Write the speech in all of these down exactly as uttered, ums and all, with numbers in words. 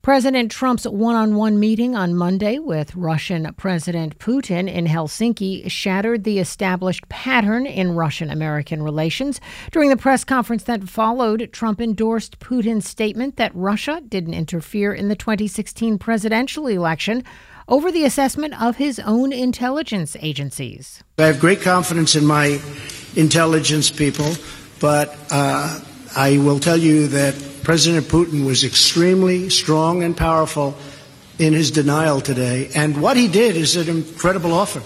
President Trump's one-on-one meeting on Monday with Russian President Putin in Helsinki shattered the established pattern in Russian-American relations. During the press conference that followed, Trump endorsed Putin's statement that Russia didn't interfere in the twenty sixteen presidential election over the assessment of his own intelligence agencies. I have great confidence in my intelligence people, but uh, I will tell you that President Putin was extremely strong and powerful in his denial today, and what he did is an incredible offer.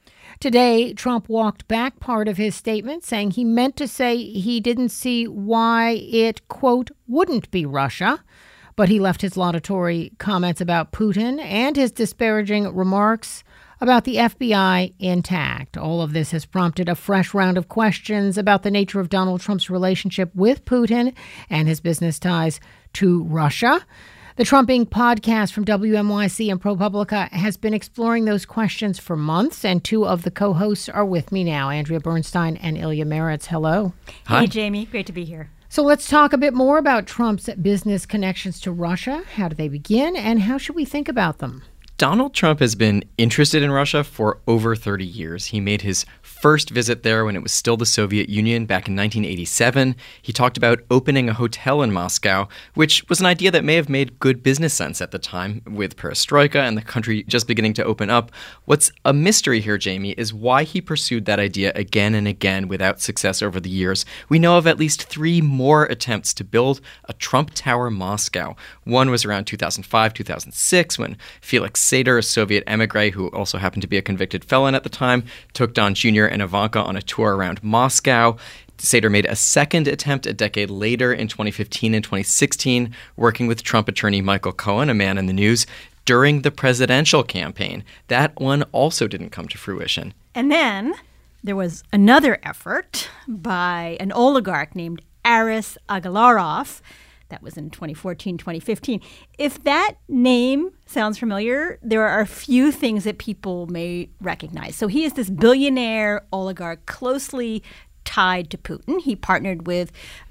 Today, Trump walked back part of his statement, saying he meant to say he didn't see why it, quote, wouldn't be Russia. But he left his laudatory comments about Putin and his disparaging remarks about the F B I intact. All of this has prompted a fresh round of questions about the nature of Donald Trump's relationship with Putin and his business ties to Russia. The Trump Incorporated podcast from W M Y C and ProPublica has been exploring those questions for months, and two of the co-hosts are with me now, Andrea Bernstein and Ilya Meritz. Hello. Hi. Hey, Jamie. Great to be here. So let's talk a bit more about Trump's business connections to Russia. How do they begin, and how should we think about them? Donald Trump has been interested in Russia for over thirty years. He made his first visit there when it was still the Soviet Union back in nineteen eighty-seven. He talked about opening a hotel in Moscow, which was an idea that may have made good business sense at the time with perestroika and the country just beginning to open up. What's a mystery here, Jamie, is why he pursued that idea again and again without success over the years. We know of at least three more attempts to build a Trump Tower Moscow. One was around two thousand five, two thousand six, when Felix Sater, a Soviet emigre who also happened to be a convicted felon at the time, took Don Junior and Ivanka on a tour around Moscow. Sater made a second attempt a decade later in twenty fifteen and twenty sixteen, working with Trump attorney Michael Cohen, a man in the news, during the presidential campaign. That one also didn't come to fruition. And then there was another effort by an oligarch named Aris Agalarov. That was in twenty fourteen, twenty fifteen. If that name sounds familiar, there are a few things that people may recognize. So he is this billionaire oligarch closely tied to Putin. He partnered with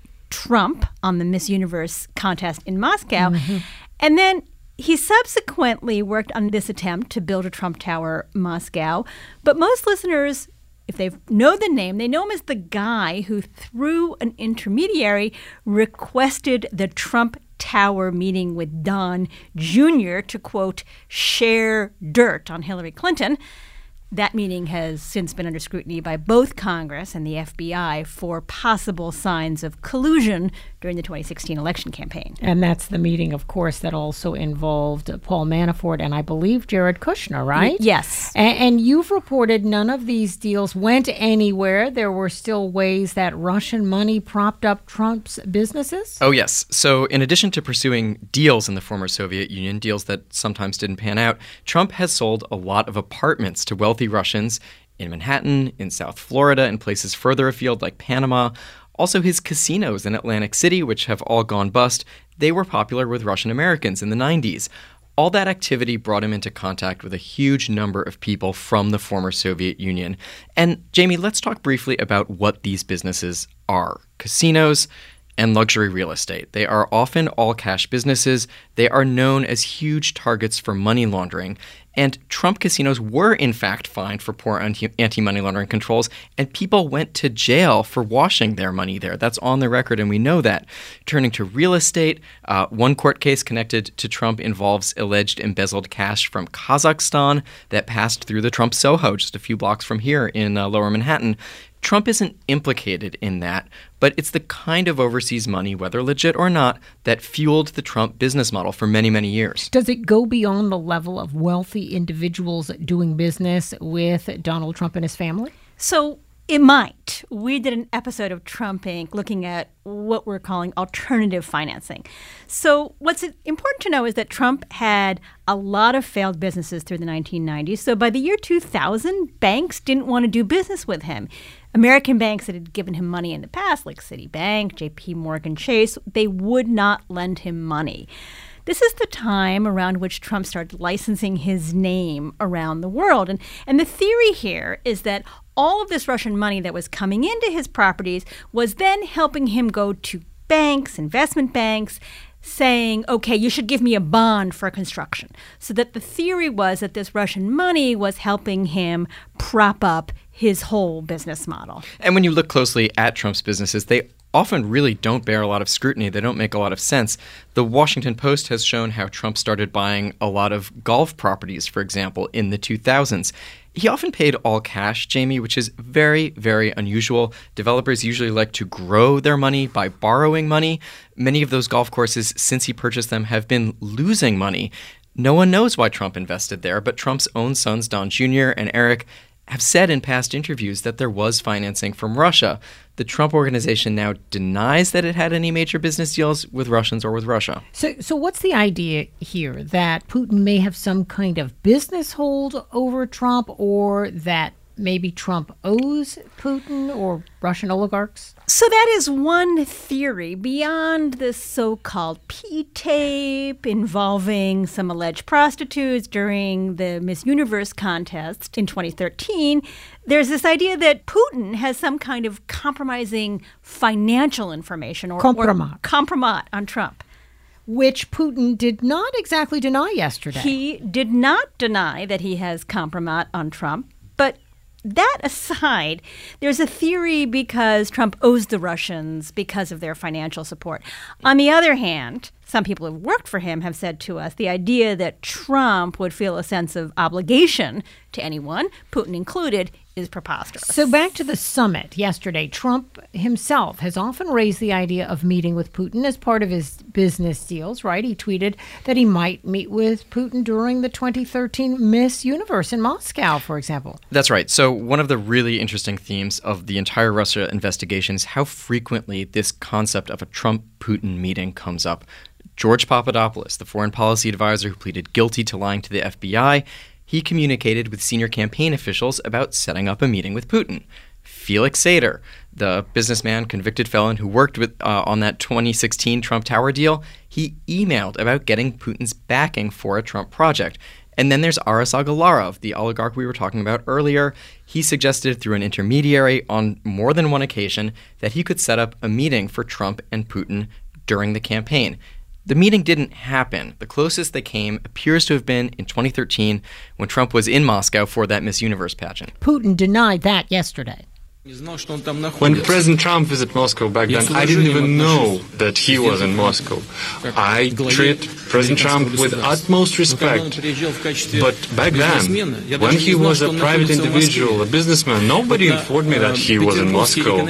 Trump on the Miss Universe contest in Moscow. Mm-hmm. And then he subsequently worked on this attempt to build a Trump Tower Moscow. But most listeners, if they know the name, they know him as the guy who, through an intermediary, requested the Trump Tower meeting with Don Junior to, quote, share dirt on Hillary Clinton. That meeting has since been under scrutiny by both Congress and the F B I for possible signs of collusion during the twenty sixteen election campaign. And that's the meeting, of course, that also involved Paul Manafort and I believe Jared Kushner, right? Y- yes. And, and you've reported none of these deals went anywhere. There were still ways that Russian money propped up Trump's businesses? Oh, yes. So in addition to pursuing deals in the former Soviet Union, deals that sometimes didn't pan out, Trump has sold a lot of apartments to wealthy Russians in Manhattan, in South Florida, and places further afield like Panama. Also, his casinos in Atlantic City, which have all gone bust, they were popular with Russian Americans in the nineties. All that activity brought him into contact with a huge number of people from the former Soviet Union. And Jamie, let's talk briefly about what these businesses are. Casinos and luxury real estate. They are often all-cash businesses. They are known as huge targets for money laundering. And Trump casinos were, in fact, fined for poor anti-money laundering controls, and people went to jail for washing their money there. That's on the record, and we know that. Turning to real estate, uh, one court case connected to Trump involves alleged embezzled cash from Kazakhstan that passed through the Trump Soho, just a few blocks from here in uh, Lower Manhattan. Trump isn't implicated in that, but it's the kind of overseas money, whether legit or not, that fueled the Trump business model for many, many years. Does it go beyond the level of wealthy individuals doing business with Donald Trump and his family? So it might. We did an episode of Trump Incorporated looking at what we're calling alternative financing. So what's important to know is that Trump had a lot of failed businesses through the nineteen nineties. So by the year two thousand, banks didn't want to do business with him. American banks that had given him money in the past, like Citibank, J P Morgan Chase, they would not lend him money. This is the time around which Trump started licensing his name around the world. And, and the theory here is that all of this Russian money that was coming into his properties was then helping him go to banks, investment banks, saying, okay, you should give me a bond for construction. So that the theory was that this Russian money was helping him prop up his whole business model. And when you look closely at Trump's businesses, they often really don't bear a lot of scrutiny. They don't make a lot of sense. The Washington Post has shown how Trump started buying a lot of golf properties, for example, in the two thousands. He often paid all cash, Jamie, which is very, very unusual. Developers usually like to grow their money by borrowing money. Many of those golf courses, since he purchased them, have been losing money. No one knows why Trump invested there, but Trump's own sons, Don Junior and Eric, have said in past interviews that there was financing from Russia. The Trump Organization now denies that it had any major business deals with Russians or with Russia. So, so what's the idea here? That Putin may have some kind of business hold over Trump, or that maybe Trump owes Putin or Russian oligarchs? So that is one theory beyond this so-called P-tape involving some alleged prostitutes during the Miss Universe contest in twenty thirteen. There's this idea that Putin has some kind of compromising financial information or compromat, or compromat on Trump. Which Putin did not exactly deny yesterday. He did not deny that he has compromat on Trump, but that aside, there's a theory because Trump owes the Russians because of their financial support. On the other hand, some people who've worked for him have said to us the idea that Trump would feel a sense of obligation to anyone, Putin included, is preposterous. So back to the summit yesterday, Trump himself has often raised the idea of meeting with Putin as part of his business deals, right? He tweeted that he might meet with Putin during the twenty thirteen Miss Universe in Moscow, for example. That's right. So one of the really interesting themes of the entire Russia investigation is how frequently this concept of a Trump-Putin meeting comes up. George Papadopoulos, the foreign policy advisor who pleaded guilty to lying to the F B I, he communicated with senior campaign officials about setting up a meeting with Putin. Felix Sater, the businessman, convicted felon who worked with uh, on that twenty sixteen Trump Tower deal, he emailed about getting Putin's backing for a Trump project. And then there's Aras Agalarov, the oligarch we were talking about earlier. He suggested through an intermediary on more than one occasion that he could set up a meeting for Trump and Putin during the campaign. The meeting didn't happen. The closest they came appears to have been in twenty thirteen when Trump was in Moscow for that Miss Universe pageant. Putin denied that yesterday. When President Trump visited Moscow back then, I didn't even know that he was in Moscow. I treat President Trump with utmost respect. But back then, when he was a private individual, a businessman, nobody informed me that he was in Moscow.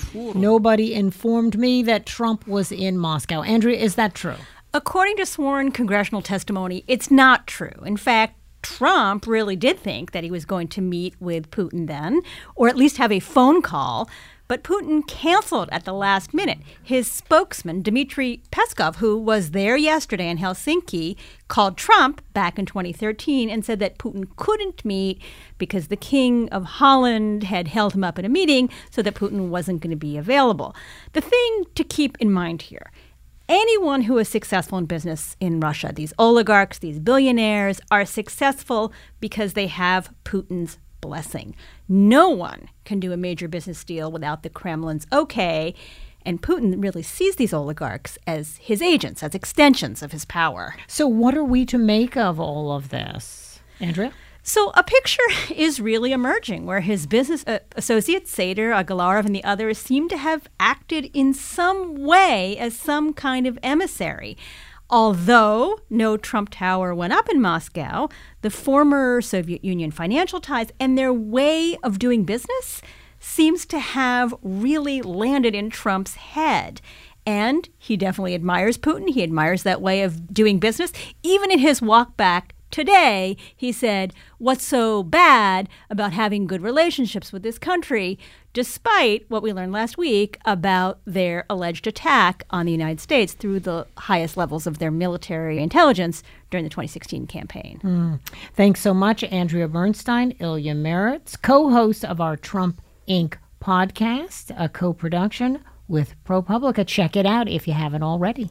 Nobody informed me that Trump was in Moscow. Andrea, is that true? According to sworn congressional testimony, it's not true. In fact, Trump really did think that he was going to meet with Putin then, or at least have a phone call, but Putin canceled at the last minute. His spokesman, Dmitry Peskov, who was there yesterday in Helsinki, called Trump back in twenty thirteen and said that Putin couldn't meet because the King of Holland had held him up in a meeting so that Putin wasn't going to be available. The thing to keep in mind here, anyone who is successful in business in Russia, these oligarchs, these billionaires, are successful because they have Putin's blessing. No one can do a major business deal without the Kremlin's okay, and Putin really sees these oligarchs as his agents, as extensions of his power. So what are we to make of all of this, Andrea? So a picture is really emerging where his business uh, associates, Sater, Agalarov, and the others seem to have acted in some way as some kind of emissary. Although no Trump Tower went up in Moscow, the former Soviet Union financial ties and their way of doing business seems to have really landed in Trump's head. And he definitely admires Putin. He admires that way of doing business. Even in his walk back today, he said, what's so bad about having good relationships with this country, despite what we learned last week about their alleged attack on the United States through the highest levels of their military intelligence during the twenty sixteen campaign. Mm. Thanks so much, Andrea Bernstein, Ilya Meritz, co-host of our Trump Incorporated podcast, a co-production with ProPublica. Check it out if you haven't already.